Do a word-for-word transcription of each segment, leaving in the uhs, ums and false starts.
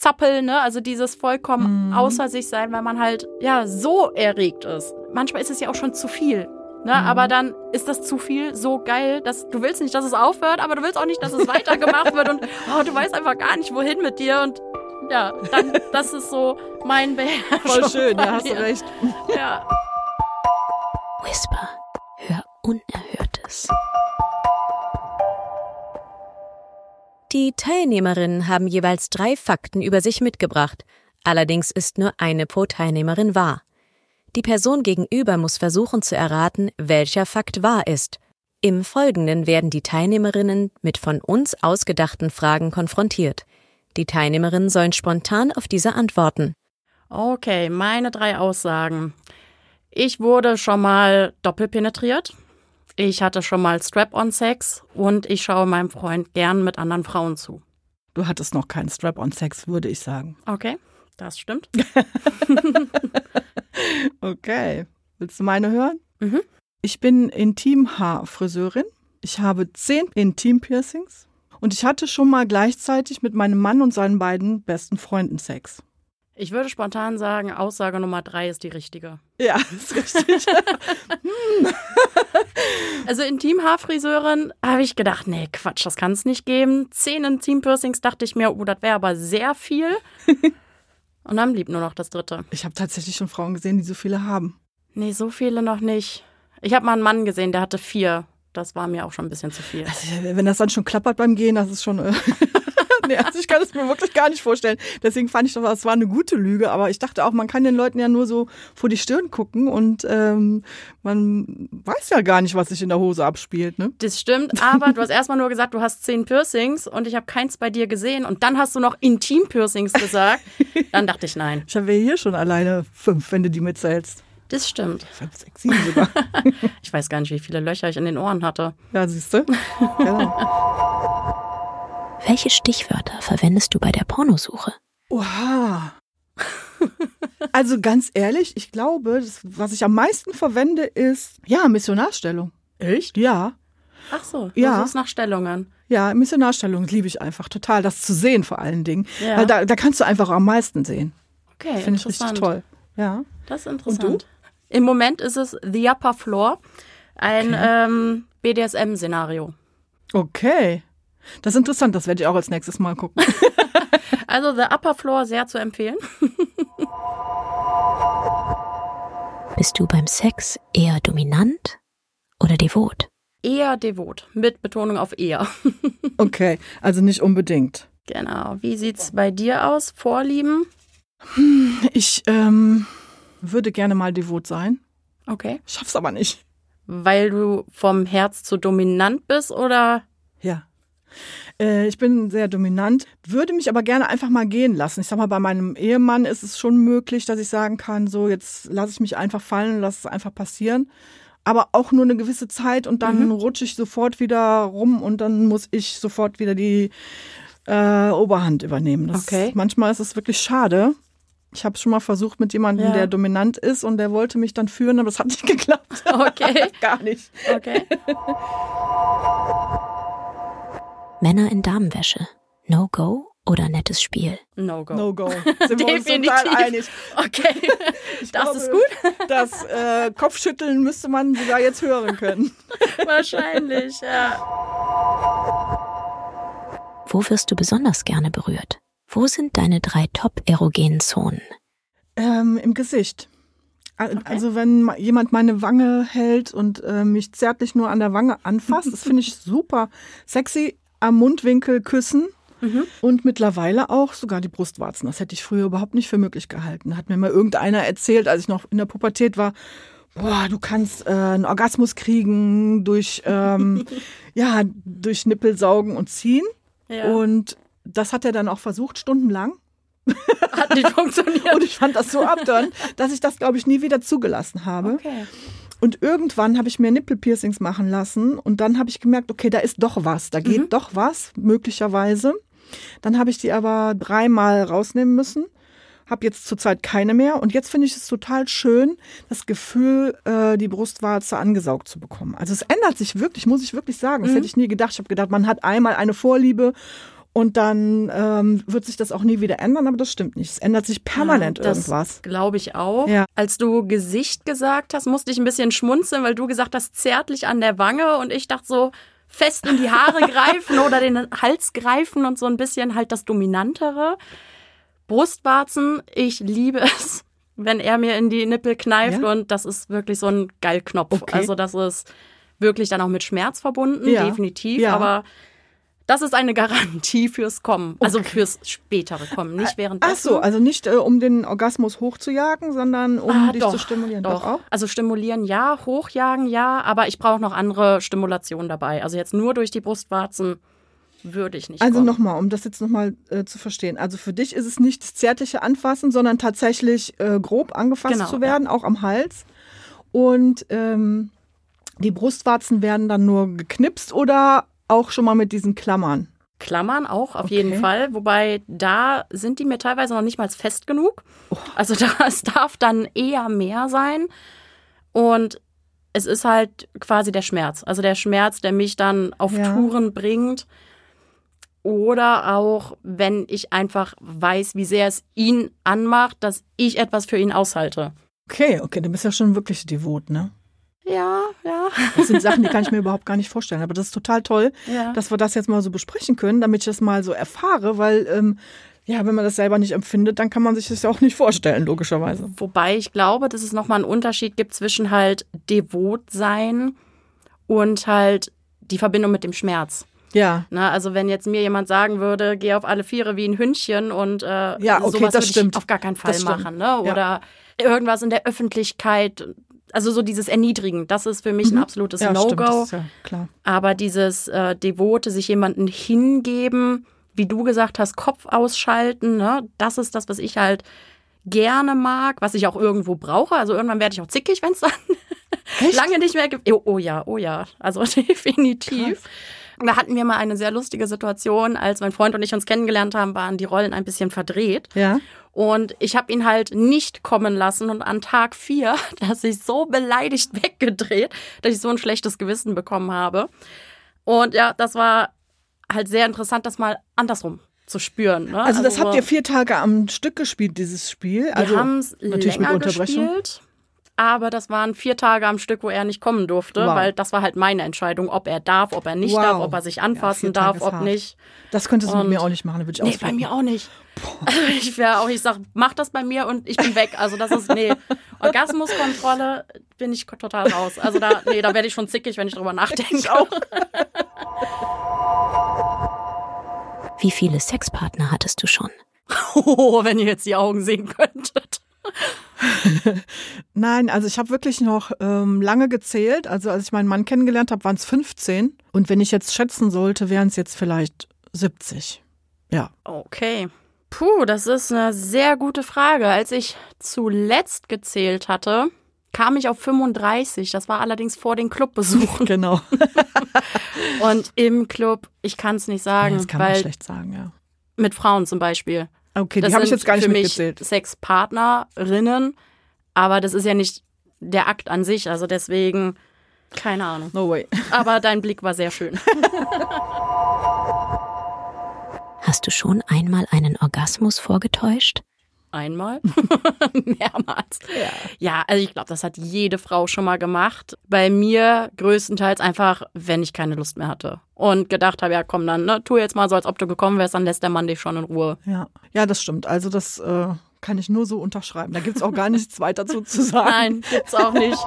Zappeln, ne? Also dieses vollkommen mhm. außer sich sein, weil man halt ja so erregt ist. Manchmal ist es ja auch schon zu viel. Ne? Mhm. Aber dann ist das zu viel so geil, dass du willst nicht, dass es aufhört, aber du willst auch nicht, dass es weitergemacht wird und oh, du weißt einfach gar nicht, wohin mit dir und ja, dann, das ist so mein Beherrschung. Voll schön, ja, hast du recht. Ja. Whisper, hör Unerhörtes. Die Teilnehmerinnen haben jeweils drei Fakten über sich mitgebracht. Allerdings ist nur eine pro Teilnehmerin wahr. Die Person gegenüber muss versuchen zu erraten, welcher Fakt wahr ist. Im Folgenden werden die Teilnehmerinnen mit von uns ausgedachten Fragen konfrontiert. Die Teilnehmerinnen sollen spontan auf diese antworten. Okay, meine drei Aussagen. Ich wurde schon mal doppelpenetriert. Ich hatte schon mal Strap-on-Sex und ich schaue meinem Freund gern mit anderen Frauen zu. Du hattest noch keinen Strap-on-Sex, würde ich sagen. Okay, das stimmt. Okay, willst du meine hören? Mhm. Ich bin Intim-Haar-Friseurin. Ich habe zehn Intim-Piercings und ich hatte schon mal gleichzeitig mit meinem Mann und seinen beiden besten Freunden Sex. Ich würde spontan sagen, Aussage Nummer drei ist die richtige. Ja, ist richtig. hm. Also Intim-Haarfriseurin habe ich gedacht, nee, Quatsch, das kann es nicht geben. Zehn Intim-Piercings dachte ich mir, oh, das wäre aber sehr viel. Und dann blieb nur noch das dritte. Ich habe tatsächlich schon Frauen gesehen, die so viele haben. Nee, so viele noch nicht. Ich habe mal einen Mann gesehen, der hatte vier. Das war mir auch schon ein bisschen zu viel. Also, wenn das dann schon klappert beim Gehen, das ist schon... Äh nee, also ich kann es mir wirklich gar nicht vorstellen. Deswegen fand ich doch, das war eine gute Lüge. Aber ich dachte auch, man kann den Leuten ja nur so vor die Stirn gucken und ähm, man weiß ja gar nicht, was sich in der Hose abspielt. Ne? Das stimmt, aber du hast erstmal nur gesagt, du hast zehn Piercings und ich habe keins bei dir gesehen. Und dann hast du noch Intim-Piercings gesagt. Dann dachte ich, nein. Ich habe ja hier schon alleine fünf, wenn du die mitzählst. Das stimmt. Fünf, sechs, sieben sogar. Ich weiß gar nicht, wie viele Löcher ich in den Ohren hatte. Ja, siehst du? Genau. Welche Stichwörter verwendest du bei der Pornosuche? Oha. Also ganz ehrlich, ich glaube, das, was ich am meisten verwende, ist, ja, Missionarstellung. Echt? Ja. Ach so, ja. Du suchst nach Stellungen. Ja, Missionarstellung liebe ich einfach total, das zu sehen vor allen Dingen. Ja. Weil da, da kannst du einfach am meisten sehen. Okay, finde ich richtig toll. Ja. Das ist interessant. Und du? Im Moment ist es The Upper Floor, ein okay. ähm, B D S M-Szenario. Okay. Das ist interessant, das werde ich auch als nächstes Mal gucken. Also The Upper Floor sehr zu empfehlen. Bist du beim Sex eher dominant oder devot? Eher devot, mit Betonung auf eher. Okay, also nicht unbedingt. Genau. Wie sieht's bei dir aus? Vorlieben? Ich ähm, würde gerne mal devot sein. Okay. Schaff's aber nicht. Weil du vom Herz zu dominant bist, oder? Ja. Äh, ich bin sehr dominant, würde mich aber gerne einfach mal gehen lassen. Ich sag mal, bei meinem Ehemann ist es schon möglich, dass ich sagen kann, so jetzt lasse ich mich einfach fallen, lasse es einfach passieren. Aber auch nur eine gewisse Zeit und dann mhm. rutsche ich sofort wieder rum und dann muss ich sofort wieder die äh, Oberhand übernehmen. Das, okay. Manchmal ist es wirklich schade. Ich habe es schon mal versucht mit jemandem, ja. der dominant ist und der wollte mich dann führen, aber das hat nicht geklappt. Okay. Gar nicht. Okay. Männer in Damenwäsche. No-go oder nettes Spiel? No-go. No-go. Sind wir uns total einig. Okay. Ich das glaube, ist gut. Das äh, Kopfschütteln müsste man sogar jetzt hören können. Wahrscheinlich, ja. Wo wirst du besonders gerne berührt? Wo sind deine drei top-erogenen Zonen? Ähm, im Gesicht. Okay. Also wenn jemand meine Wange hält und äh, mich zärtlich nur an der Wange anfasst, das finde ich super sexy. Am Mundwinkel küssen mhm. und mittlerweile auch sogar die Brustwarzen. Das hätte ich früher überhaupt nicht für möglich gehalten. Hat mir mal irgendeiner erzählt, als ich noch in der Pubertät war, boah, du kannst äh, einen Orgasmus kriegen durch, ähm, ja, durch Nippelsaugen und ziehen. Ja. Und das hat er dann auch versucht, stundenlang. Hat nicht funktioniert. Und ich fand das so abturnt, dass ich das, glaube ich, nie wieder zugelassen habe. Okay. Und irgendwann habe ich mir Nippelpiercings machen lassen und dann habe ich gemerkt, okay, da ist doch was, da geht mhm. doch was, möglicherweise. Dann habe ich die aber dreimal rausnehmen müssen, habe jetzt zurzeit keine mehr und jetzt finde ich es total schön, das Gefühl, äh, die Brustwarze angesaugt zu bekommen. Also es ändert sich wirklich, muss ich wirklich sagen. Das mhm. hätte ich nie gedacht. Ich habe gedacht, man hat einmal eine Vorliebe und dann ähm, wird sich das auch nie wieder ändern, aber das stimmt nicht. Es ändert sich permanent ja, das irgendwas. Glaube ich auch. Ja. Als du Gesicht gesagt hast, musste ich ein bisschen schmunzeln, weil du gesagt hast, zärtlich an der Wange und ich dachte so, fest in die Haare greifen oder den Hals greifen und so ein bisschen halt das Dominantere. Brustwarzen, ich liebe es, wenn er mir in die Nippel kneift Ja? und das ist wirklich so ein Geilknopf. Okay. Also das ist wirklich dann auch mit Schmerz verbunden, Ja. definitiv, Ja. aber das ist eine Garantie fürs Kommen, also Okay. fürs spätere Kommen, nicht währenddessen. Ach so, also nicht äh, um den Orgasmus hochzujagen, sondern um Ah, dich doch, zu stimulieren. Doch. auch? Also stimulieren ja, hochjagen ja, aber ich brauche noch andere Stimulationen dabei. Also jetzt nur durch die Brustwarzen würde ich nicht Also kommen. nochmal, um das jetzt nochmal äh, zu verstehen. Also für dich ist es nicht das zärtliche Anfassen, sondern tatsächlich äh, grob angefasst Genau, zu werden, auch am Hals. Und ähm, die Brustwarzen werden dann nur geknipst oder auch schon mal mit diesen Klammern? Klammern auch, auf Okay. jeden Fall. Wobei, da sind die mir teilweise noch nicht mal fest genug. Oh. Also da, es darf dann eher mehr sein. Und es ist halt quasi der Schmerz. Also der Schmerz, der mich dann auf Ja. Touren bringt. Oder auch, wenn ich einfach weiß, wie sehr es ihn anmacht, dass ich etwas für ihn aushalte. Okay, okay, du bist ja schon wirklich devot, ne? Ja, ja. Das sind Sachen, die kann ich mir überhaupt gar nicht vorstellen. Aber das ist total toll, Ja. dass wir das jetzt mal so besprechen können, damit ich das mal so erfahre, weil, ähm, ja, wenn man das selber nicht empfindet, dann kann man sich das ja auch nicht vorstellen, logischerweise. Wobei ich glaube, dass es nochmal einen Unterschied gibt zwischen halt devot sein und halt die Verbindung mit dem Schmerz. Ja, Na, also wenn jetzt mir jemand sagen würde, geh auf alle Viere wie ein Hündchen und äh, Ja, okay, sowas das würde stimmt. ich auf gar keinen Fall Das stimmt. machen. Ne? Oder irgendwas in der Öffentlichkeit, also so dieses Erniedrigen, das ist für mich ein absolutes ja, stimmt, das No-Go. ist ja klar. Aber dieses äh, Devote, sich jemanden hingeben, wie du gesagt hast, Kopf ausschalten, ne? Das ist das, was ich halt gerne mag, was ich auch irgendwo brauche. Also irgendwann werde ich auch zickig, wenn es dann Echt? lange nicht mehr gibt. Oh, oh ja, oh ja, also definitiv. Krass. Da hatten wir mal eine sehr lustige Situation, als mein Freund und ich uns kennengelernt haben, waren die Rollen ein bisschen verdreht. Ja. Und ich habe ihn halt nicht kommen lassen und an Tag vier, dass ich so beleidigt weggedreht, dass ich so ein schlechtes Gewissen bekommen habe. Und ja, das war halt sehr interessant, das mal andersrum zu spüren. Ne? Also das so, habt ihr vier Tage am Stück gespielt, dieses Spiel? Also wir haben es natürlich mit länger Unterbrechung. gespielt, aber das waren vier Tage am Stück, wo er nicht kommen durfte, Wow. weil das war halt meine Entscheidung, ob er darf, ob er nicht Wow. darf, ob er sich anfassen Ja, vier Tage darf, ist ob hart. nicht. Das könntest du mit Und- mir auch nicht machen, da würde ich Nee, ausflippen. bei mir auch nicht. Also ich wäre auch, ich sag, mach das bei mir und ich bin weg. Also das ist, nee, Orgasmuskontrolle bin ich total raus. Also da, nee, da werde ich schon zickig, wenn ich drüber nachdenke. Ich auch. Wie viele Sexpartner hattest du schon? Oh, wenn ihr jetzt die Augen sehen könntet. Nein, also ich habe wirklich noch ähm, lange gezählt. Also als ich meinen Mann kennengelernt habe, waren es fünfzehn. Und wenn ich jetzt schätzen sollte, wären es jetzt vielleicht siebzig. Ja. Okay. Puh, das ist eine sehr gute Frage. Als ich zuletzt gezählt hatte, kam ich auf fünfunddreißig. Das war allerdings vor den Clubbesuchen. Genau. Und im Club, ich kann es nicht sagen, Das kann man weil schlecht sagen, ja. mit Frauen zum Beispiel. Okay, Das die habe ich sind jetzt gar nicht für mitgezählt. mich Sexpartnerinnen, aber das ist ja nicht der Akt an sich, also deswegen, keine Ahnung. No way. Aber dein Blick war sehr schön. Hast du schon einmal einen Orgasmus vorgetäuscht? Einmal, mehrmals. Ja. ja, also ich glaube, das hat jede Frau schon mal gemacht. Bei mir größtenteils einfach, wenn ich keine Lust mehr hatte. Und gedacht habe, ja komm, dann ne, tu jetzt mal so, als ob du gekommen wärst, dann lässt der Mann dich schon in Ruhe. Ja, ja, das stimmt. Also das äh, kann ich nur so unterschreiben. Da gibt es auch gar nichts weiter dazu zu sagen. Nein, gibt's auch nicht.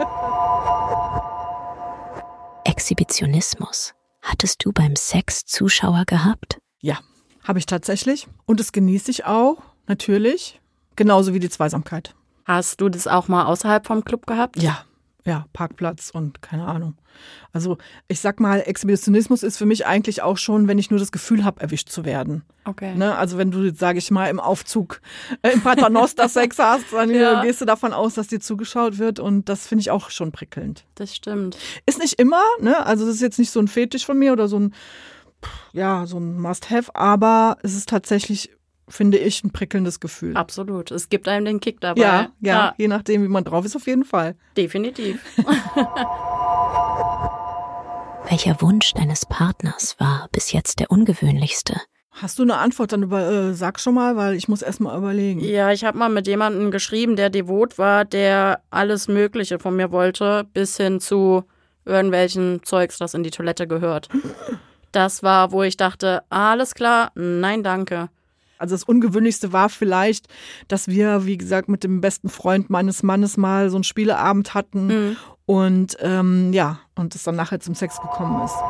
Exhibitionismus. Hattest du beim Sex Zuschauer gehabt? Ja, habe ich tatsächlich. Und das genieße ich auch, natürlich. Genauso wie die Zweisamkeit. Hast du das auch mal außerhalb vom Club gehabt? Ja, ja, Parkplatz und keine Ahnung. Also ich sag mal, Exhibitionismus ist für mich eigentlich auch schon, wenn ich nur das Gefühl habe, erwischt zu werden. Okay. Ne? Also wenn du, sage ich mal, im Aufzug äh, im Paternoster Sex hast, dann Ja. äh, gehst du davon aus, dass dir zugeschaut wird und das finde ich auch schon prickelnd. Das stimmt. Ist nicht immer, ne? Also das ist jetzt nicht so ein Fetisch von mir oder so ein, ja, so ein Must-Have, aber es ist tatsächlich, finde ich, ein prickelndes Gefühl. Absolut. Es gibt einem den Kick dabei. Ja, ja, je nachdem, wie man drauf ist, auf jeden Fall. Definitiv. Welcher Wunsch deines Partners war bis jetzt der ungewöhnlichste? Hast du eine Antwort dann über, äh, sag schon mal, weil ich muss erst mal überlegen. Ja, ich habe mal mit jemandem geschrieben, der devot war, der alles Mögliche von mir wollte, bis hin zu irgendwelchen Zeugs, das in die Toilette gehört. Das war, wo ich dachte, alles klar, nein, danke. Also das Ungewöhnlichste war vielleicht, dass wir, wie gesagt, mit dem besten Freund meines Mannes mal so einen Spieleabend hatten mhm. und ähm, ja, und es dann nachher zum Sex gekommen ist.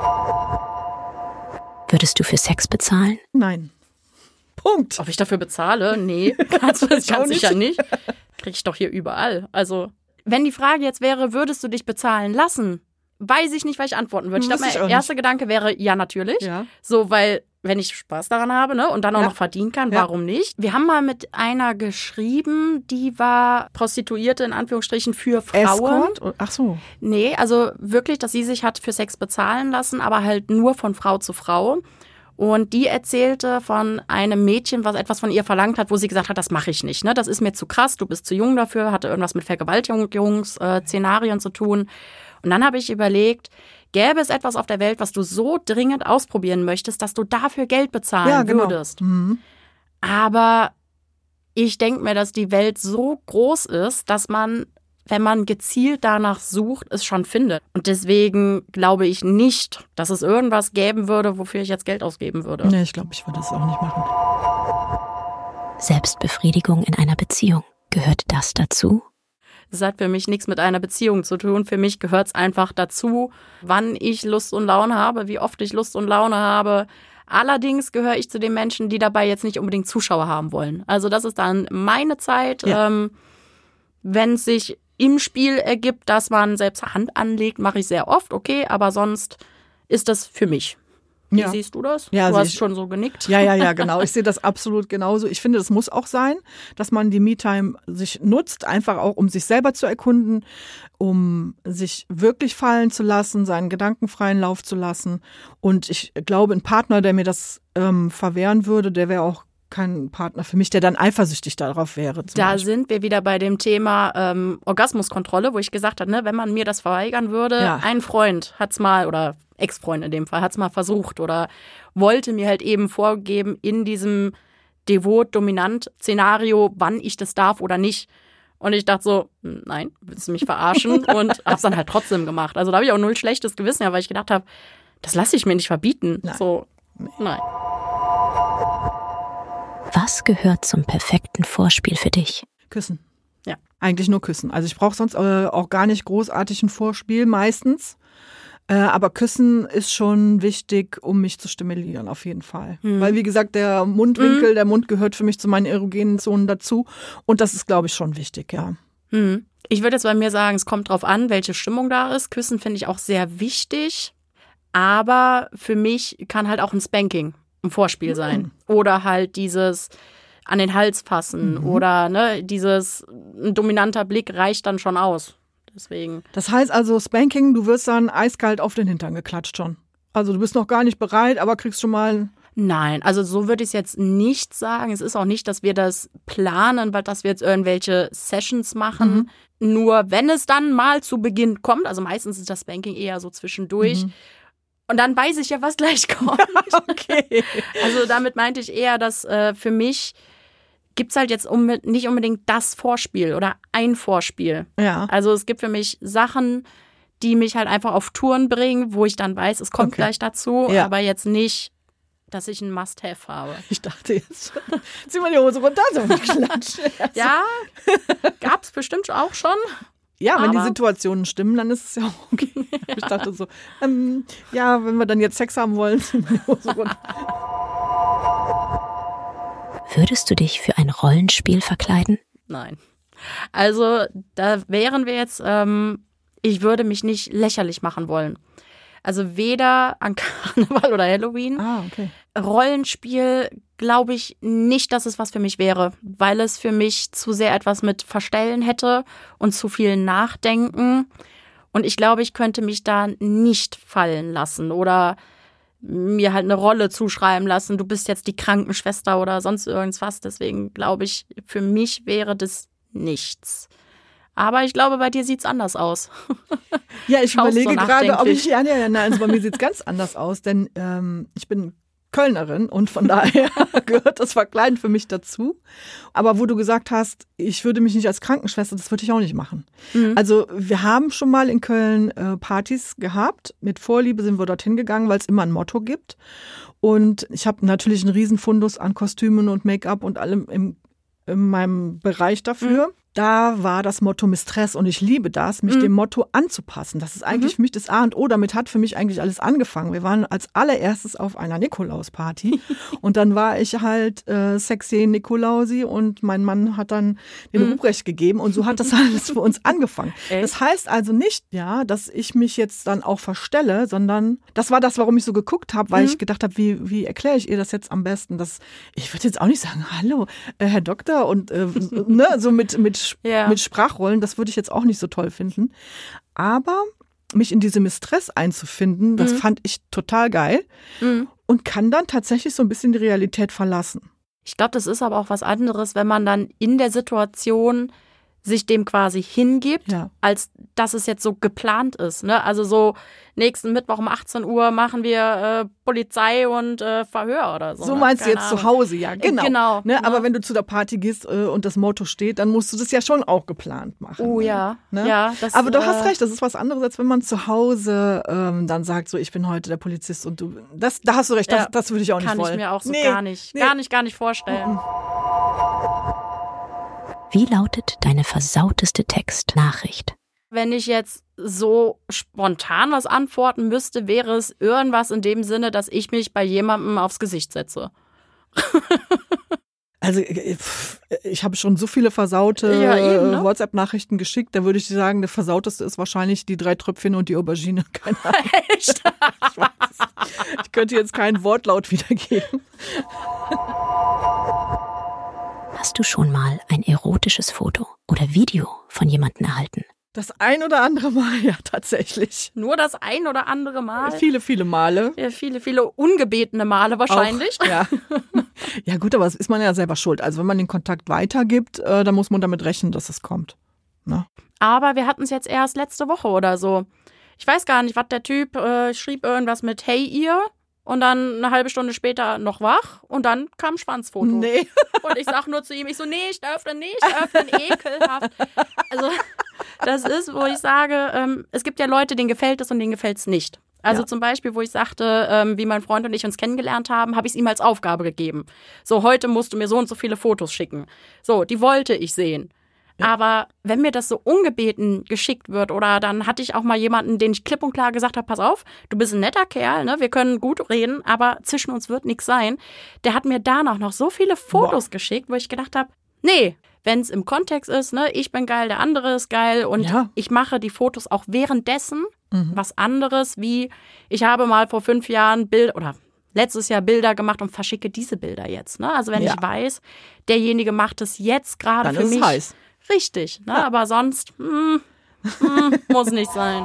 Würdest du für Sex bezahlen? Nein. Punkt. Ob ich dafür bezahle? Nee, ganz, ganz sicher nicht. Krieg ich doch hier überall. Also, wenn die Frage jetzt wäre, würdest du dich bezahlen lassen? Weiß ich nicht, weil ich antworten würde. Ich glaube, mein erster nicht. Gedanke wäre, ja, natürlich. Ja. So, weil, wenn ich Spaß daran habe, ne, und dann auch ja. noch verdienen kann, ja. warum nicht? Wir haben mal mit einer geschrieben, die war Prostituierte, in Anführungsstrichen, für Frauen. Escort? Ach so. Nee, also wirklich, dass sie sich hat für Sex bezahlen lassen, aber halt nur von Frau zu Frau. Und die erzählte von einem Mädchen, was etwas von ihr verlangt hat, wo sie gesagt hat, das mache ich nicht. Ne? Das ist mir zu krass, du bist zu jung dafür, hatte irgendwas mit Vergewaltigungsszenarien äh, zu tun. Und dann habe ich überlegt, gäbe es etwas auf der Welt, was du so dringend ausprobieren möchtest, dass du dafür Geld bezahlen ja, genau. würdest. Mhm. Aber ich denke mir, dass die Welt so groß ist, dass man, wenn man gezielt danach sucht, es schon findet. Und deswegen glaube ich nicht, dass es irgendwas geben würde, wofür ich jetzt Geld ausgeben würde. Nee, ich glaube, ich würde es auch nicht machen. Selbstbefriedigung in einer Beziehung. Gehört das dazu? Das hat für mich nichts mit einer Beziehung zu tun. Für mich gehört es einfach dazu, wann ich Lust und Laune habe, wie oft ich Lust und Laune habe. Allerdings gehöre ich zu den Menschen, die dabei jetzt nicht unbedingt Zuschauer haben wollen. Also das ist dann meine Zeit. Ja. Ähm, wenn es sich im Spiel ergibt, dass man selbst Hand anlegt, mache ich sehr oft, okay, aber sonst ist das für mich. Wie ja. siehst du das? Ja, du hast ich, schon so genickt. Ja, ja, ja, genau. Ich sehe das absolut genauso. Ich finde, das muss auch sein, dass man die Me-Time sich nutzt, einfach auch, um sich selber zu erkunden, um sich wirklich fallen zu lassen, seinen Gedanken freien Lauf zu lassen. Und ich glaube, ein Partner, der mir das ähm, verwehren würde, der wäre auch kein Partner für mich, der dann eifersüchtig darauf wäre. Da Beispiel. sind wir wieder bei dem Thema ähm, Orgasmuskontrolle, wo ich gesagt habe, ne, wenn man mir das verweigern würde, ja. ein Freund hat's mal, oder Ex-Freund in dem Fall, hat's mal versucht oder wollte mir halt eben vorgeben in diesem devot-dominant-Szenario, wann ich das darf oder nicht. Und ich dachte so, nein, willst du mich verarschen? Und hab's dann halt trotzdem gemacht. Also da habe ich auch null schlechtes Gewissen, ja, weil ich gedacht habe, das lasse ich mir nicht verbieten. Nein. So, nein. Was gehört zum perfekten Vorspiel für dich? Küssen. Ja. Eigentlich nur küssen. Also ich brauche sonst äh, auch gar nicht großartig ein Vorspiel, meistens. Äh, aber Küssen ist schon wichtig, um mich zu stimulieren, auf jeden Fall. Mhm. Weil, wie gesagt, der Mundwinkel, mhm. der Mund gehört für mich zu meinen erogenen Zonen dazu. Und das ist, glaube ich, schon wichtig, ja. Mhm. Ich würde jetzt bei mir sagen, es kommt drauf an, welche Stimmung da ist. Küssen finde ich auch sehr wichtig. Aber für mich kann halt auch ein Spanking ein Vorspiel sein. Mhm. Oder halt dieses an den Hals fassen mhm. oder ne, dieses ein dominanter Blick reicht dann schon aus. Deswegen. Das heißt also Spanking, du wirst dann eiskalt auf den Hintern geklatscht schon. Also du bist noch gar nicht bereit, aber kriegst schon mal... Nein, also so würde ich es jetzt nicht sagen. Es ist auch nicht, dass wir das planen, weil dass wir jetzt irgendwelche Sessions machen. Mhm. Nur wenn es dann mal zu Beginn kommt, also meistens ist das Spanking eher so zwischendurch, mhm. und dann weiß ich ja, was gleich kommt. Okay. Also damit meinte ich eher, dass äh, für mich gibt es halt jetzt um, nicht unbedingt das Vorspiel oder ein Vorspiel. Ja. Also es gibt für mich Sachen, die mich halt einfach auf Touren bringen, wo ich dann weiß, es kommt okay. gleich dazu, ja. aber jetzt nicht, dass ich ein Must-Have habe. Ich dachte jetzt, zieh mal die Hose runter, so ein Klatsch. Ja, gab es bestimmt auch schon. Ja, wenn aber die Situationen stimmen, dann ist es ja auch okay. Ja. Ich dachte so, ähm, ja, wenn wir dann jetzt Sex haben wollen, zieh mal die Hose runter. Würdest du dich für ein Rollenspiel verkleiden? Nein. Also da wären wir jetzt, ähm, ich würde mich nicht lächerlich machen wollen. Also weder an Karneval oder Halloween. Ah, okay. Rollenspiel glaube ich nicht, dass es was für mich wäre, weil es für mich zu sehr etwas mit Verstellen hätte und zu viel Nachdenken. Und ich glaube, ich könnte mich da nicht fallen lassen oder mir halt eine Rolle zuschreiben lassen. Du bist jetzt die Krankenschwester oder sonst irgendwas. Deswegen glaube ich, für mich wäre das nichts. Aber ich glaube, bei dir sieht es anders aus. Ja, ich überlege so gerade, ob ich, ja, ja, ja, nein, also bei mir sieht es ganz anders aus, denn ähm, ich bin Kölnerin und von daher gehört das Verkleiden für mich dazu. Aber wo du gesagt hast, ich würde mich nicht als Krankenschwester, das würde ich auch nicht machen. Mhm. Also wir haben schon mal in Köln äh, Partys gehabt. Mit Vorliebe sind wir dorthin gegangen, weil es immer ein Motto gibt. Und ich habe natürlich einen Riesenfundus an Kostümen und Make-up und allem im, in meinem Bereich dafür. Mhm. Da war das Motto Mistress und ich liebe das, mich mhm. dem Motto anzupassen. Das ist eigentlich mhm. für mich das A und O. Damit hat für mich eigentlich alles angefangen. Wir waren als allererstes auf einer Nikolausparty und dann war ich halt äh, sexy Nikolausi und mein Mann hat dann den mhm. Ruprecht gegeben und so hat das alles für uns angefangen. Echt? Das heißt also nicht, ja, dass ich mich jetzt dann auch verstelle, sondern das war das, warum ich so geguckt habe, weil mhm. ich gedacht habe, wie, wie erkläre ich ihr das jetzt am besten? Das, ich würde jetzt auch nicht sagen, hallo, äh, Herr Doktor und äh, ne, so mit, mit Ja. mit Sprachrollen, das würde ich jetzt auch nicht so toll finden. Aber mich in diese Mistress einzufinden, das mhm. fand ich total geil mhm. und kann dann tatsächlich so ein bisschen die Realität verlassen. Ich glaube, das ist aber auch was anderes, wenn man dann in der Situation sich dem quasi hingibt, ja. als dass es jetzt so geplant ist. Ne? Also so nächsten Mittwoch um achtzehn Uhr machen wir äh, Polizei und äh, Verhör oder so. So meinst du jetzt Ahnung. Zu Hause, ja, genau. genau ne? ne? Aber wenn du zu der Party gehst äh, und das Motto steht, dann musst du das ja schon auch geplant machen. Oh ja, ne? ja. Das, aber du äh, hast recht, das ist was anderes, als wenn man zu Hause ähm, dann sagt, so ich bin heute der Polizist und du, das, da hast du recht, das, ja, das würde ich auch nicht kann wollen. Kann ich mir auch so nee, gar nicht, nee. gar nicht, gar nicht vorstellen. Mhm. Wie lautet deine versauteste Textnachricht? Wenn ich jetzt so spontan was antworten müsste, wäre es irgendwas in dem Sinne, dass ich mich bei jemandem aufs Gesicht setze. Also ich habe schon so viele versaute ja, eben, ne? WhatsApp-Nachrichten geschickt, da würde ich sagen, der versauteste ist wahrscheinlich die drei Tröpfchen und die Aubergine. Keine Ahnung. Echt? Ich, weiß, ich könnte jetzt keinen Wortlaut wiedergeben. Hast du schon mal ein erotisches Foto oder Video von jemandem erhalten? Das ein oder andere Mal, ja, tatsächlich. Nur das ein oder andere Mal? Viele, viele Male. Ja, viele, viele ungebetene Male wahrscheinlich. Auch, ja. Ja gut, aber das ist man ja selber schuld. Also wenn man den Kontakt weitergibt, äh, dann muss man damit rechnen, dass es kommt. Ne? Aber wir hatten es jetzt erst letzte Woche oder so. Ich weiß gar nicht, was der Typ äh, schrieb irgendwas mit Hey ihr und dann eine halbe Stunde später noch wach und dann kam ein Schwanzfoto. Nee. Und ich sag nur zu ihm, ich so, nee, ich öffne nicht, öffnen, ekelhaft. Also das ist, wo ich sage, ähm, es gibt ja Leute, denen gefällt es und denen gefällt es nicht. Also ja. zum Beispiel, wo ich sagte, ähm, wie mein Freund und ich uns kennengelernt haben, habe ich es ihm als Aufgabe gegeben. So, heute musst du mir so und so viele Fotos schicken. So, die wollte ich sehen. Ja. Aber wenn mir das so ungebeten geschickt wird oder dann hatte ich auch mal jemanden, den ich klipp und klar gesagt habe, pass auf, du bist ein netter Kerl, ne? Wir können gut reden, aber zwischen uns wird nichts sein. Der hat mir danach noch so viele Fotos Boah. geschickt, wo ich gedacht habe, nee, wenn es im Kontext ist, ne, ich bin geil, der andere ist geil und ja. ich mache die Fotos auch währenddessen mhm. was anderes, wie ich habe mal vor fünf Jahren Bild oder letztes Jahr Bilder gemacht und verschicke diese Bilder jetzt. Ne? Also wenn ja. ich weiß, derjenige macht es jetzt gerade für ist mich. Es heiß. Richtig, ne? Ja. Aber sonst mm, mm, muss nicht sein.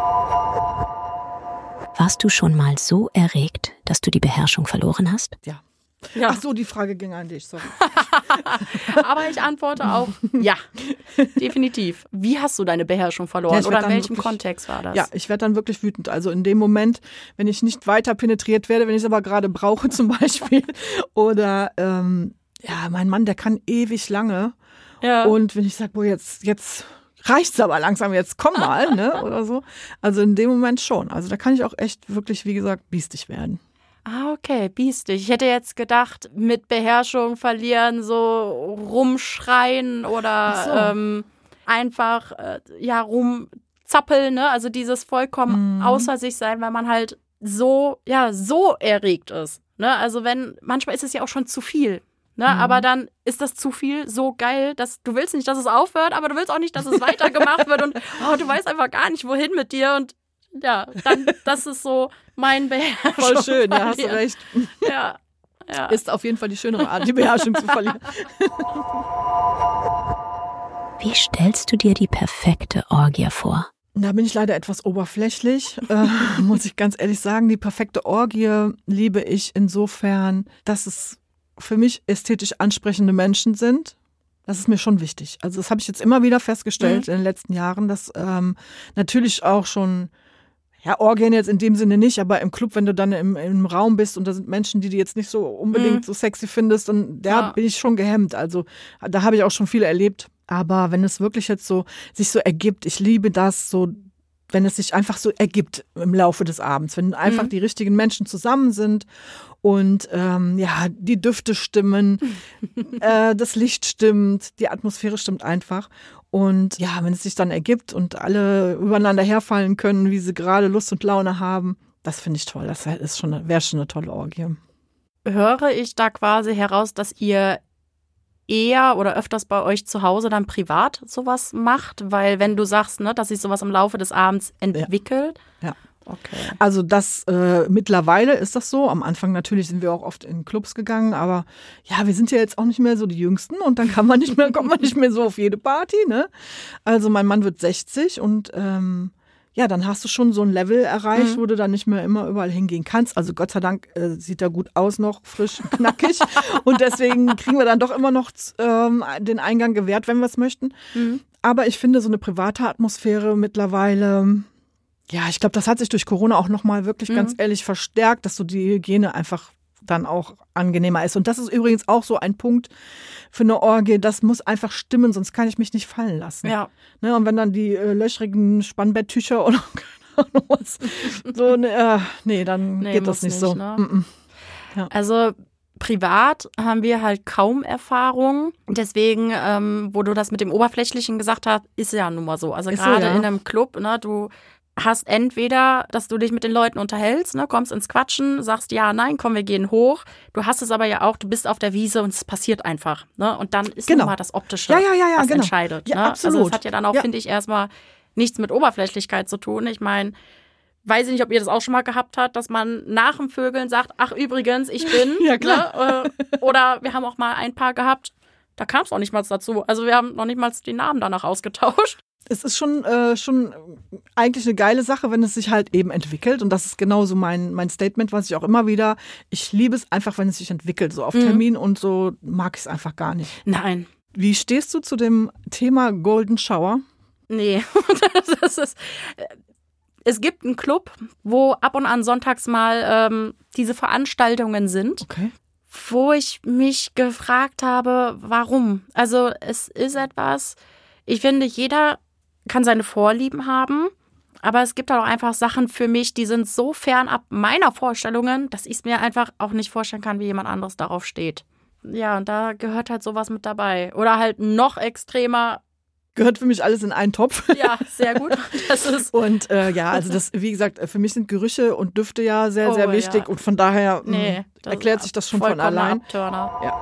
Warst du schon mal so erregt, dass du die Beherrschung verloren hast? Ja. Ja. Ach so, die Frage ging an dich, sorry. Aber ich antworte auch, ja, definitiv. Wie hast du deine Beherrschung verloren? Ja, oder in welchem wirklich, Kontext war das? Ja, ich werde dann wirklich wütend. Also in dem Moment, wenn ich nicht weiter penetriert werde, wenn ich es aber gerade brauche zum Beispiel. Oder, ähm, ja, mein Mann, der kann ewig lange. Ja. Und wenn ich sage, boah, jetzt, jetzt reicht's aber langsam, jetzt komm mal, ne, oder so. Also in dem Moment schon. Also da kann ich auch echt wirklich, wie gesagt, biestig werden. Ah, okay, biestig. Ich hätte jetzt gedacht, mit Beherrschung verlieren, so rumschreien oder so. ähm, einfach äh, ja rumzappeln, ne? Also dieses vollkommen mhm. außer sich sein, weil man halt so, ja, so erregt ist. Ne? Also wenn, manchmal ist es ja auch schon zu viel. Ne? Mhm. Aber dann ist das zu viel so geil, dass du willst nicht, dass es aufhört, aber du willst auch nicht, dass es weitergemacht wird und oh, du weißt einfach gar nicht, wohin mit dir und ja, dann, das ist so mein Beherrschung. Voll schön, ja, hast du recht. Ja, ja. Ist auf jeden Fall die schönere Art, die Beherrschung zu verlieren. Wie stellst du dir die perfekte Orgie vor? Da bin ich leider etwas oberflächlich, äh, muss ich ganz ehrlich sagen. Die perfekte Orgie liebe ich insofern, dass es für mich ästhetisch ansprechende Menschen sind. Das ist mir schon wichtig. Also das habe ich jetzt immer wieder festgestellt mhm. in den letzten Jahren, dass ähm, natürlich auch schon ja, Orgien jetzt in dem Sinne nicht, aber im Club, wenn du dann im, im Raum bist und da sind Menschen, die du jetzt nicht so unbedingt mhm. so sexy findest, dann da ja. bin ich schon gehemmt. Also da habe ich auch schon viel erlebt. Aber wenn es wirklich jetzt so sich so ergibt, ich liebe das so, wenn es sich einfach so ergibt im Laufe des Abends, wenn einfach mhm. die richtigen Menschen zusammen sind und ähm, ja, die Düfte stimmen, äh, das Licht stimmt, die Atmosphäre stimmt einfach. Und ja, wenn es sich dann ergibt und alle übereinander herfallen können, wie sie gerade Lust und Laune haben, das finde ich toll. Das ist schon, wäre schon eine tolle Orgie. Höre ich da quasi heraus, dass ihr eher oder öfters bei euch zu Hause dann privat sowas macht? Weil wenn du sagst, ne, dass sich sowas im Laufe des Abends entwickelt. Ja. ja. Okay. Also das äh, mittlerweile ist das so. Am Anfang natürlich sind wir auch oft in Clubs gegangen, aber ja, wir sind ja jetzt auch nicht mehr so die Jüngsten und dann kann man nicht mehr, kommt man nicht mehr so auf jede Party, ne? Also mein Mann wird sechzig und ähm, ja, dann hast du schon so ein Level erreicht, mhm. wo du dann nicht mehr immer überall hingehen kannst. Also Gott sei Dank äh, sieht er gut aus noch, frisch und knackig. Und deswegen kriegen wir dann doch immer noch ähm, den Eingang gewährt, wenn wir es möchten. Mhm. Aber ich finde so eine private Atmosphäre mittlerweile, ja, ich glaube, das hat sich durch Corona auch nochmal wirklich mhm. ganz ehrlich verstärkt, dass so die Hygiene einfach dann auch angenehmer ist. Und das ist übrigens auch so ein Punkt für eine Orgie, das muss einfach stimmen, sonst kann ich mich nicht fallen lassen. Ja. Ne, und wenn dann die äh, löchrigen Spannbetttücher oder keine Ahnung was, so, ne, äh, nee, dann nee, geht das nicht, nicht so. Ne? Mm-mm. Ja. Also privat haben wir halt kaum Erfahrung. Deswegen, ähm, wo du das mit dem Oberflächlichen gesagt hast, ist ja nun mal so. Also gerade so, ja. in einem Club, ne, du hast entweder, dass du dich mit den Leuten unterhältst, ne, kommst ins Quatschen, sagst ja, nein, komm, wir gehen hoch. Du hast es aber ja auch, du bist auf der Wiese und es passiert einfach. Ne? Und dann ist genau. nun mal das Optische, ja, ja, ja, ja, was genau. entscheidet. Ja, ne? absolut. Also es hat ja dann auch, ja. finde ich, erstmal nichts mit Oberflächlichkeit zu tun. Ich meine, weiß ich nicht, ob ihr das auch schon mal gehabt habt, dass man nach dem Vögeln sagt, ach übrigens, ich bin. Ja, klar. Ne? Oder wir haben auch mal ein Paar gehabt, da kam es auch nicht mal dazu. Also wir haben noch nicht mal die Namen danach ausgetauscht. Es ist schon, äh, schon eigentlich eine geile Sache, wenn es sich halt eben entwickelt. Und das ist genauso mein, mein Statement, was ich auch immer wieder, ich liebe es einfach, wenn es sich entwickelt. So auf mhm. Termin und so mag ich es einfach gar nicht. Nein. Wie stehst du zu dem Thema Golden Shower? Nee, das ist, es gibt einen Club, wo ab und an sonntags mal ähm, diese Veranstaltungen sind. Okay. Wo ich mich gefragt habe, warum? Also es ist etwas, ich finde, jeder kann seine Vorlieben haben, aber es gibt halt auch einfach Sachen für mich, die sind so fernab meiner Vorstellungen, dass ich es mir einfach auch nicht vorstellen kann, wie jemand anderes darauf steht. Ja, und da gehört halt sowas mit dabei. Oder halt noch extremer. Gehört für mich alles in einen Topf. Ja, sehr gut. Das ist und äh, ja, also das, wie gesagt, für mich sind Gerüche und Düfte ja sehr, oh, sehr wichtig. Ja. Und von daher nee, mh, erklärt sich das schon von allein. Ja.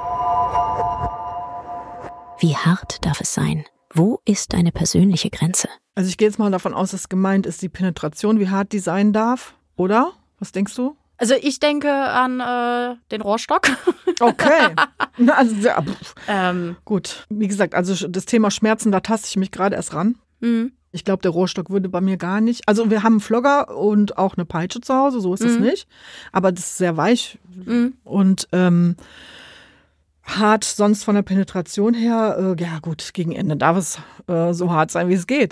Wie hart darf es sein? Wo ist eine persönliche Grenze? Also ich gehe jetzt mal davon aus, dass gemeint ist die Penetration, wie hart die sein darf, oder? Was denkst du? Also ich denke an äh, den Rohrstock. Okay. Also, ja, ähm. Gut. Wie gesagt, also das Thema Schmerzen, da taste ich mich gerade erst ran. Mhm. Ich glaube, der Rohrstock würde bei mir gar nicht. Also wir haben einen Flogger und auch eine Peitsche zu Hause, so ist es mhm. nicht. Aber das ist sehr weich mhm. und ähm, hart sonst von der Penetration her. Äh, ja gut, gegen Ende darf es äh, so hart sein, wie es geht.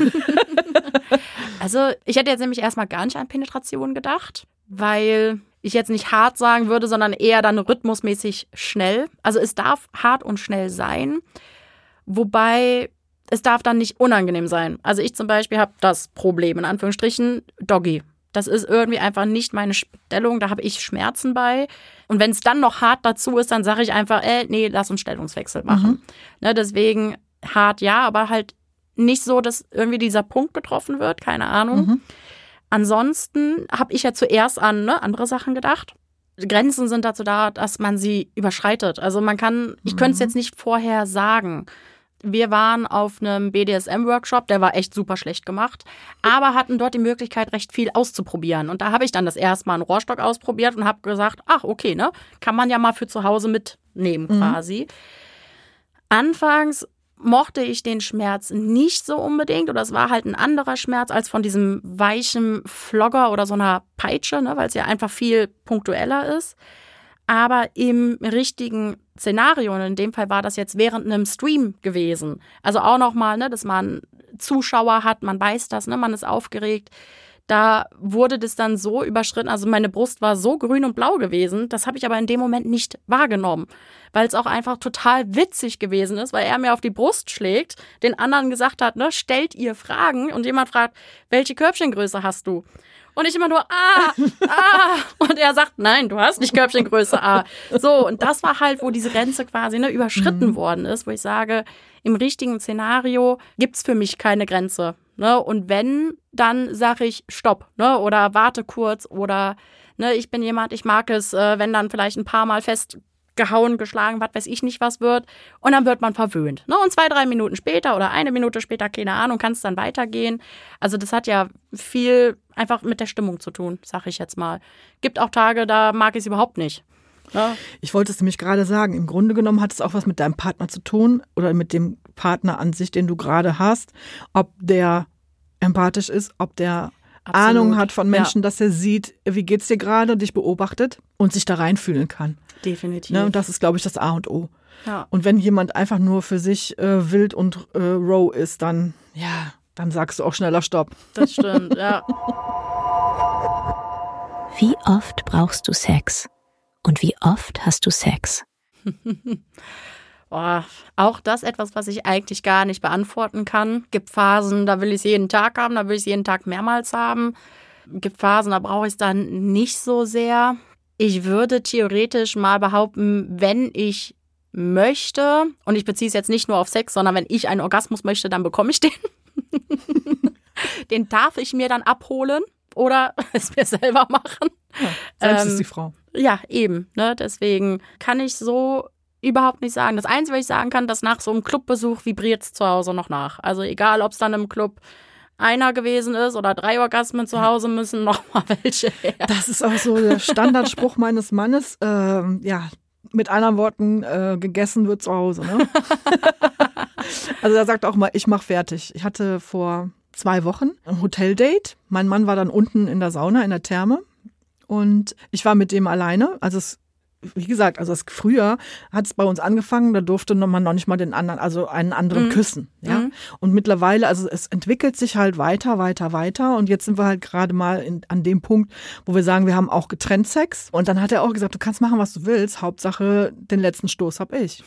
Also ich hätte jetzt nämlich erstmal gar nicht an Penetration gedacht, weil ich jetzt nicht hart sagen würde, sondern eher dann rhythmusmäßig schnell. Also es darf hart und schnell sein, wobei es darf dann nicht unangenehm sein. Also ich zum Beispiel habe das Problem, in Anführungsstrichen, Doggy. Das ist irgendwie einfach nicht meine Stellung, da habe ich Schmerzen bei. Und wenn es dann noch hart dazu ist, dann sage ich einfach, äh, nee, lass uns Stellungswechsel machen. Mhm. Ne, deswegen hart ja, aber halt nicht so, dass irgendwie dieser Punkt getroffen wird, keine Ahnung. Mhm. Ansonsten habe ich ja zuerst an ne, andere Sachen gedacht. Grenzen sind dazu da, dass man sie überschreitet. Also man kann, ich könnte es jetzt nicht vorher sagen. Wir waren auf einem B D S M-Workshop, der war echt super schlecht gemacht, aber hatten dort die Möglichkeit, recht viel auszuprobieren. Und da habe ich dann das erste Mal einen Rohrstock ausprobiert und habe gesagt, ach, okay, ne, kann man ja mal für zu Hause mitnehmen quasi. Mhm. Anfangs mochte ich den Schmerz nicht so unbedingt oder es war halt ein anderer Schmerz als von diesem weichen Flogger oder so einer Peitsche, ne, weil es ja einfach viel punktueller ist. Aber im richtigen Szenario, und in dem Fall war das jetzt während einem Stream gewesen, also auch nochmal, ne, dass man Zuschauer hat, man weiß das, ne, man ist aufgeregt, da wurde das dann so überschritten, also meine Brust war so grün und blau gewesen, das habe ich aber in dem Moment nicht wahrgenommen, weil es auch einfach total witzig gewesen ist, weil er mir auf die Brust schlägt, den anderen gesagt hat, ne, stellt ihr Fragen und jemand fragt, welche Körbchengröße hast du? Und ich immer nur, ah, ah. Und er sagt, nein, du hast nicht Körbchengröße A. So, und das war halt, wo diese Grenze quasi ne, überschritten mhm. worden ist, wo ich sage, im richtigen Szenario gibt's für mich keine Grenze. Ne? Und wenn, dann sage ich Stopp, ne? Oder warte kurz oder ne, ich bin jemand, ich mag es, äh, wenn dann vielleicht ein paar Mal festgehauen, geschlagen, was weiß ich nicht, was wird. Und dann wird man verwöhnt. Ne? Und zwei, drei Minuten später oder eine Minute später, keine Ahnung, kann es dann weitergehen. Also das hat ja viel einfach mit der Stimmung zu tun, sag ich jetzt mal. Gibt auch Tage, da mag ich es überhaupt nicht. Ja. Ich wollte es nämlich gerade sagen, im Grunde genommen hat es auch was mit deinem Partner zu tun oder mit dem Partner an sich, den du gerade hast, ob der empathisch ist, ob der Absolut. Ahnung hat von Menschen, ja. dass er sieht, wie geht's dir gerade und dich beobachtet und sich da reinfühlen kann. Definitiv. Ne, und das ist, glaube ich, das A und O. Ja. Und wenn jemand einfach nur für sich äh, wild und äh, row ist, dann, ja, dann sagst du auch schneller Stopp. Das stimmt, ja. Wie oft brauchst du Sex? Und wie oft hast du Sex? Boah, auch das etwas, was ich eigentlich gar nicht beantworten kann. Gibt Phasen, da will ich es jeden Tag haben, da will ich es jeden Tag mehrmals haben. Gibt Phasen, da brauche ich es dann nicht so sehr. Ich würde theoretisch mal behaupten, wenn ich möchte, und ich beziehe es jetzt nicht nur auf Sex, sondern wenn ich einen Orgasmus möchte, dann bekomme ich den. Den darf ich mir dann abholen oder es mir selber machen. Ja, selbst ähm, ist die Frau. Ja, eben. Ne? Deswegen kann ich so überhaupt nicht sagen. Das Einzige, was ich sagen kann, dass nach so einem Clubbesuch vibriert es zu Hause noch nach. Also egal, ob es dann im Club einer gewesen ist oder drei Orgasmen zu Hause, müssen noch mal welche her. Das ist auch so der Standardspruch meines Mannes. Ähm, ja, mit anderen Worten, äh, gegessen wird zu Hause. Ne? Also er sagt auch mal, ich mach fertig. Ich hatte vor zwei Wochen ein Hoteldate. Mein Mann war dann unten in der Sauna, in der Therme. Und ich war mit dem alleine. Also es, wie gesagt, also es, früher hat es bei uns angefangen, da durfte man noch nicht mal den anderen, also einen anderen mhm. küssen. Ja? Mhm. Und mittlerweile, also es entwickelt sich halt weiter, weiter, weiter. Und jetzt sind wir halt gerade mal in, an dem Punkt, wo wir sagen, wir haben auch getrennt Sex. Und dann hat er auch gesagt, du kannst machen, was du willst. Hauptsache, den letzten Stoß hab ich.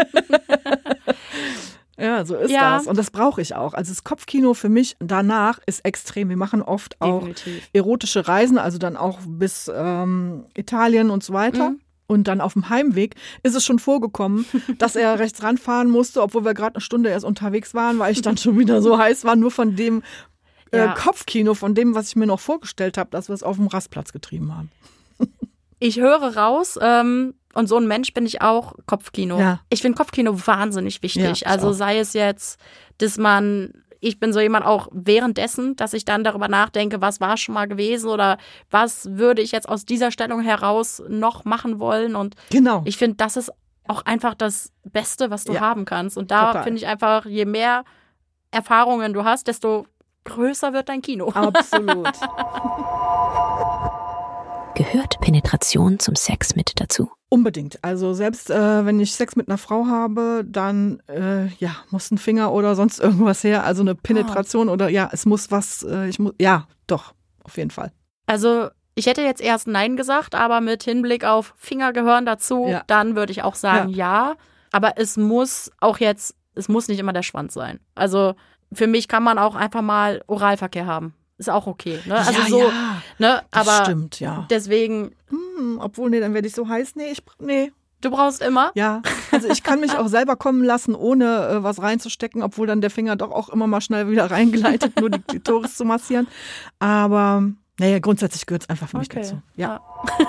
Ja, so ist ja. das. Und das brauche ich auch. Also das Kopfkino für mich danach ist extrem. Wir machen oft auch Definitiv. erotische Reisen, also dann auch bis ähm, Italien und so weiter. Mhm. Und dann auf dem Heimweg ist es schon vorgekommen, dass er rechts ranfahren musste, obwohl wir gerade eine Stunde erst unterwegs waren, weil ich dann schon wieder so heiß war, nur von dem äh, ja. Kopfkino, von dem, was ich mir noch vorgestellt habe, dass wir es auf dem Rastplatz getrieben haben. Ich höre raus, ähm, und so ein Mensch bin ich auch, Kopfkino. Ja. Ich finde Kopfkino wahnsinnig wichtig. Ja, also auch. sei es jetzt, dass man, ich bin so jemand auch währenddessen, dass ich dann darüber nachdenke, was war schon mal gewesen oder was würde ich jetzt aus dieser Stellung heraus noch machen wollen. Und genau. ich finde, das ist auch einfach das Beste, was du ja. haben kannst. Und da finde ich einfach, je mehr Erfahrungen du hast, desto größer wird dein Kino. Absolut. Gehört Penetration zum Sex mit dazu? Unbedingt. Also selbst äh, wenn ich Sex mit einer Frau habe, dann äh, ja muss ein Finger oder sonst irgendwas her. Also eine Penetration oh. oder ja, es muss was. Äh, ich muss ja doch auf jeden Fall. Also ich hätte jetzt erst Nein gesagt, aber mit Hinblick auf Finger gehören dazu, ja. dann würde ich auch sagen ja. ja. Aber es muss auch jetzt, es muss nicht immer der Schwanz sein. Also für mich kann man auch einfach mal Oralverkehr haben. Ist auch okay. Ne? Also ja, so, ja. Ne? Das aber stimmt, ja. Deswegen. Hm, obwohl, nee, dann werde ich so heiß. Nee, ich, nee. Du brauchst immer? Ja. Also ich kann mich auch selber kommen lassen, ohne äh, was reinzustecken, obwohl dann der Finger doch auch immer mal schnell wieder reingleitet, nur die Klitoris zu massieren. Aber naja, grundsätzlich gehört es einfach für mich okay. dazu. Ja.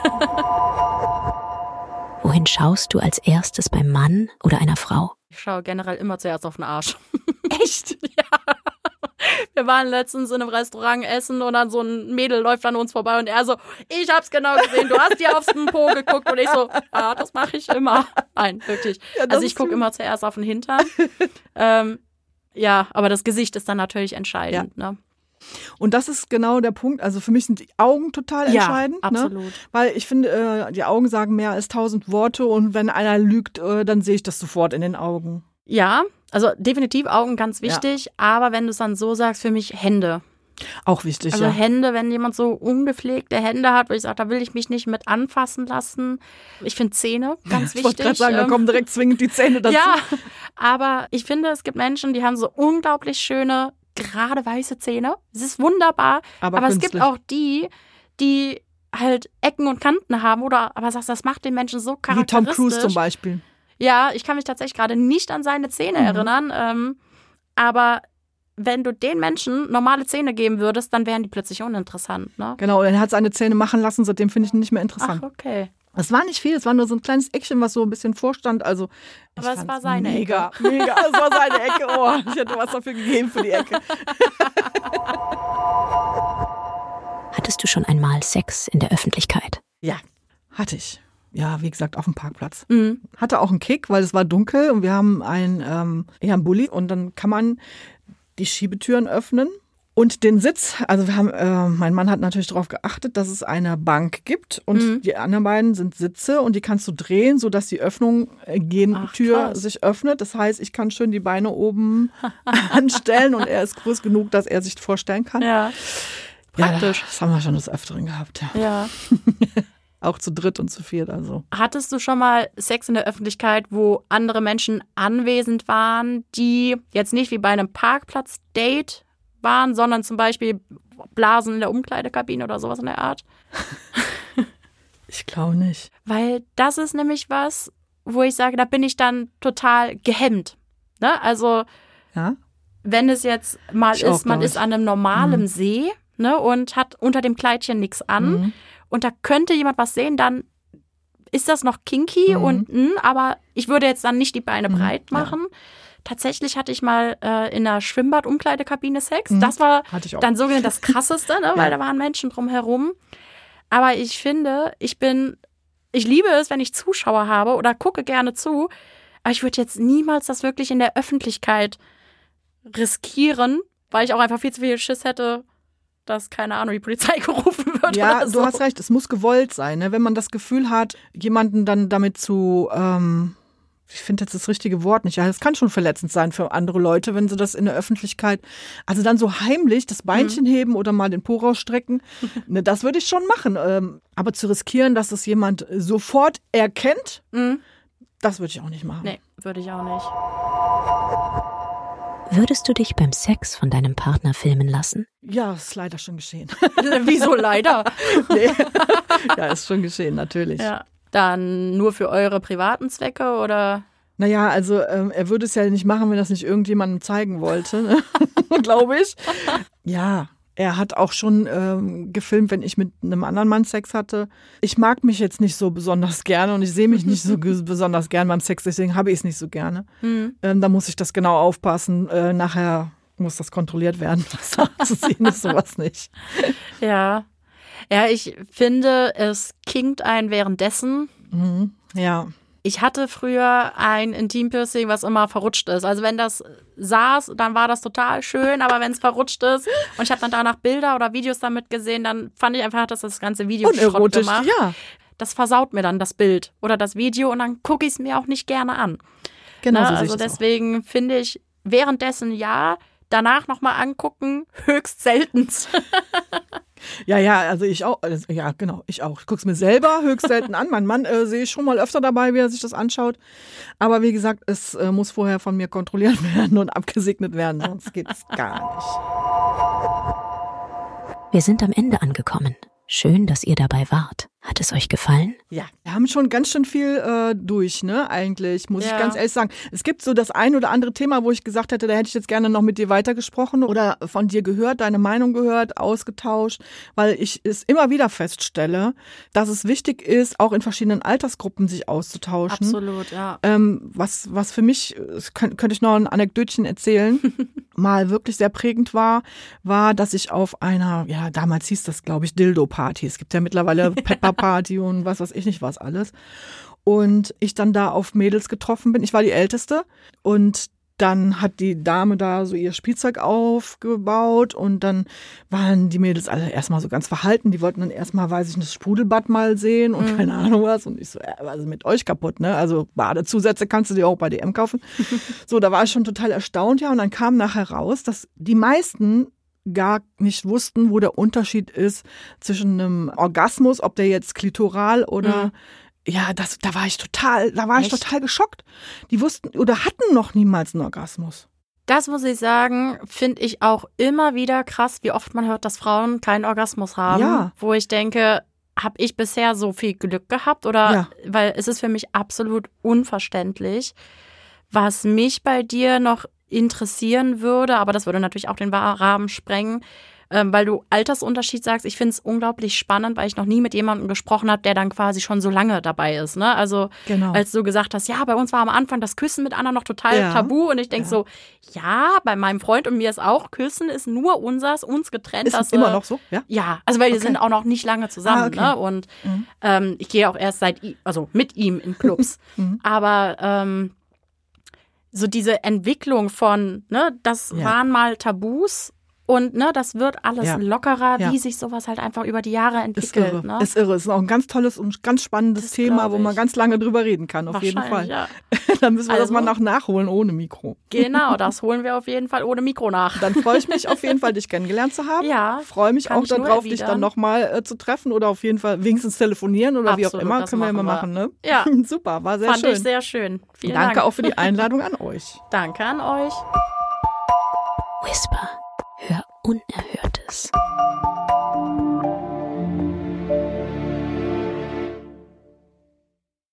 Wohin schaust du als erstes beim Mann oder einer Frau? Ich schaue generell immer zuerst auf den Arsch. Echt? Ja. Wir waren letztens in einem Restaurant essen und dann so ein Mädel läuft an uns vorbei und er so, ich hab's genau gesehen, du hast dir aufs Po geguckt und ich so, ah, das mache ich immer. Nein, wirklich. Ja, also ich gucke immer zuerst auf den Hintern. ähm, ja, aber das Gesicht ist dann natürlich entscheidend. Ja. Ne? Und das ist genau der Punkt. Also für mich sind die Augen total ja, entscheidend. Absolut. Ne? Weil ich finde, äh, die Augen sagen mehr als tausend Worte und wenn einer lügt, äh, dann sehe ich das sofort in den Augen. Ja, also definitiv Augen ganz wichtig, ja. aber wenn du es dann so sagst, für mich Hände. Auch wichtig, Also ja. Hände, wenn jemand so ungepflegte Hände hat, wo ich sage, da will ich mich nicht mit anfassen lassen. Ich finde Zähne ganz Ich wichtig. wollte gerade sagen, da Ähm, kommen direkt zwingend die Zähne dazu. Ja, aber ich finde, es gibt Menschen, die haben so unglaublich schöne, gerade weiße Zähne. Es ist wunderbar, Aber aber es künstlich. gibt auch die, die halt Ecken und Kanten haben oder aber sagst, das macht den Menschen so Wie charakteristisch. Tom Cruise zum Beispiel. Ja, ich kann mich tatsächlich gerade nicht an seine Zähne Mhm. erinnern, ähm, aber wenn du den Menschen normale Zähne geben würdest, dann wären die plötzlich uninteressant, ne? Genau, und er hat seine Zähne machen lassen, seitdem finde ich ihn nicht mehr Ach, interessant. okay. Es war nicht viel, es war nur so ein kleines Eckchen, was so ein bisschen vorstand. Also, ich Aber es fand's war seine mega, Ecke. Mega, es war seine Ecke. Oh, ich hätte was dafür gegeben für die Ecke. Hattest du schon einmal Sex in der Öffentlichkeit? Ja, hatte ich. Ja, wie gesagt, auf dem Parkplatz. Mhm. Hatte auch einen Kick, weil es war dunkel und wir haben ein, ähm, eher einen Bulli und dann kann man die Schiebetüren öffnen. Und den Sitz, also wir haben, äh, mein Mann hat natürlich darauf geachtet, dass es eine Bank gibt und Mhm. die anderen beiden sind Sitze und die kannst du drehen, sodass die Öffnung, äh, gehen, Ach, Tür krass. sich öffnet. Das heißt, ich kann schön die Beine oben anstellen und er ist groß genug, dass er sich vorstellen kann. Ja, praktisch. Ja, das haben wir schon des Öfteren gehabt. Ja. Ja. Auch zu dritt und zu viert. Also. Hattest du schon mal Sex in der Öffentlichkeit, wo andere Menschen anwesend waren, die jetzt nicht wie bei einem Parkplatz-Date waren, sondern zum Beispiel Blasen in der Umkleidekabine oder sowas in der Art? Ich glaube nicht. Weil das ist nämlich was, wo ich sage, da bin ich dann total gehemmt. Ne? Also Ja? wenn es jetzt mal Ich auch, ist, man glaub ist ich. an einem normalen See, ne, und hat unter dem Kleidchen nichts an Mhm. und da könnte jemand was sehen, dann ist das noch kinky Mhm. und mh, aber ich würde jetzt dann nicht die Beine Mhm, breit ja. machen. Tatsächlich hatte ich mal äh, in einer Schwimmbad-Umkleidekabine Sex. Mhm. Das war Hatte ich auch. dann sogenannt das Krasseste, ne, weil da waren Menschen drumherum. Aber ich finde, ich bin, ich liebe es, wenn ich Zuschauer habe oder gucke gerne zu, aber ich würde jetzt niemals das wirklich in der Öffentlichkeit riskieren, weil ich auch einfach viel zu viel Schiss hätte, dass, keine Ahnung, die Polizei gerufen wird Ja, oder so. du hast recht, es muss gewollt sein. Ne? Wenn man das Gefühl hat, jemanden dann damit zu, ähm, ich finde jetzt das richtige Wort nicht, ja, das kann schon verletzend sein für andere Leute, wenn sie das in der Öffentlichkeit, also dann so heimlich das Beinchen Mhm. heben oder mal den Po rausstrecken, ne, das würde ich schon machen. Ähm, aber zu riskieren, dass es jemand sofort erkennt, Mhm. das würde ich auch nicht machen. Nee, würde ich auch nicht. Würdest du dich beim Sex von deinem Partner filmen lassen? Ja, ist leider schon geschehen. Wieso leider? Nee. Ja, ist schon geschehen, natürlich. Ja. Dann nur für eure privaten Zwecke oder? Naja, also ähm, er würde es ja nicht machen, wenn er das nicht irgendjemandem zeigen wollte, ne? Glaube ich. Ja, er hat auch schon ähm, gefilmt, wenn ich mit einem anderen Mann Sex hatte. Ich mag mich jetzt nicht so besonders gerne und ich sehe mich nicht so ge- besonders gern beim Sex, deswegen habe ich es nicht so gerne. Hm. Ähm, da muss ich das genau aufpassen. Äh, nachher muss das kontrolliert werden. Das zu sehen ist sowas nicht. Ja. Ja, ich finde, es kinkt einen währenddessen. Mhm. Ja. Ich hatte früher ein Intimpiercing, was immer verrutscht ist. Also wenn das saß, dann war das total schön, aber wenn es verrutscht ist und ich habe dann danach Bilder oder Videos damit gesehen, dann fand ich einfach, dass das ganze Video Schrott Unerotisch, gemacht. ja. Das versaut mir dann das Bild oder das Video und dann gucke ich es mir auch nicht gerne an. Genau Ne? so sehe Also ich das auch. deswegen finde ich währenddessen ja, danach nochmal angucken, höchst selten. Ja, ja, also ich auch, also ja, genau, ich auch. Ich gucke es mir selber höchst selten an. Mein Mann äh, sehe ich schon mal öfter dabei, wie er sich das anschaut. Aber wie gesagt, es äh, muss vorher von mir kontrolliert werden und abgesegnet werden, sonst geht es gar nicht. Wir sind am Ende angekommen. Schön, dass ihr dabei wart. Hat es euch gefallen? Ja, wir haben schon ganz schön viel äh, durch, ne, eigentlich, muss Ja. ich ganz ehrlich sagen. Es gibt so das ein oder andere Thema, wo ich gesagt hätte, da hätte ich jetzt gerne noch mit dir weitergesprochen oder von dir gehört, deine Meinung gehört, ausgetauscht, weil ich es immer wieder feststelle, dass es wichtig ist, auch in verschiedenen Altersgruppen sich auszutauschen. Absolut, ja. Ähm, was, was für mich, das könnt, könnte ich noch ein Anekdötchen erzählen, mal wirklich sehr prägend war, war, dass ich auf einer, ja, damals hieß das, glaube ich, Dildo-Party. Es gibt ja mittlerweile Pepper-Party und was weiß ich nicht was alles. Und ich dann da auf Mädels getroffen bin. Ich war die Älteste und dann hat die Dame da so ihr Spielzeug aufgebaut und dann waren die Mädels alle erstmal so ganz verhalten. Die wollten dann erstmal, weiß ich nicht, das Sprudelbad mal sehen und Mhm. keine Ahnung was. Und ich so, äh, was ist mit euch kaputt, ne? Also Badezusätze kannst du dir auch bei D M kaufen. So, da war ich schon total erstaunt, ja. Und dann kam nachher raus, dass die meisten gar nicht wussten, wo der Unterschied ist zwischen einem Orgasmus, ob der jetzt klitoral oder mhm. ja, das, da war ich total, da war Echt? ich total geschockt. Die wussten oder hatten noch niemals einen Orgasmus. Das muss ich sagen, finde ich auch immer wieder krass, wie oft man hört, dass Frauen keinen Orgasmus haben. Ja. Wo ich denke, habe ich bisher so viel Glück gehabt? Oder Ja. weil es ist für mich absolut unverständlich. Was mich bei dir noch interessieren würde, aber das würde natürlich auch den Rahmen sprengen, ähm, weil du Altersunterschied sagst. Ich finde es unglaublich spannend, weil ich noch nie mit jemandem gesprochen habe, der dann quasi schon so lange dabei ist. Ne? Also Genau. als du gesagt hast, ja, bei uns war am Anfang das Küssen mit anderen noch total Ja. tabu und ich denke Ja. so, ja, bei meinem Freund und mir ist auch Küssen ist nur unsers, uns getrennt. Ist dass, immer äh, noch so? Ja. Ja, also weil wir Okay. sind auch noch nicht lange zusammen. Ah, okay. Ne? Und Mhm. ähm, ich gehe auch erst seit, i- also mit ihm in Clubs. Mhm. Aber ähm, so diese Entwicklung von, ne, das Ja. waren mal Tabus und ne, das wird alles Ja. lockerer, Ja. wie sich sowas halt einfach über die Jahre Ist entwickelt. irre. Ne? Ist irre. Ist auch ein ganz tolles und ganz spannendes Das Thema, glaub wo man ich. ganz lange drüber reden kann, auf jeden Fall. Wahrscheinlich, ja. Dann müssen wir das Also- mal noch nachholen ohne Mikro. Genau, das holen wir auf jeden Fall ohne Mikro nach. Dann freue ich mich auf jeden Fall, dich kennengelernt zu haben. Ja, Freue mich kann auch ich nur darauf, dich erwidern. dann nochmal äh, zu treffen oder auf jeden Fall wenigstens telefonieren oder wie auch Absolut, immer. das Können wir immer machen machen, ne? Ja. Super, war sehr Fand schön. ich sehr schön. Vielen Danke Dank. auch für die Einladung an euch. Danke an euch. Whisper. Hör Unerhörtes.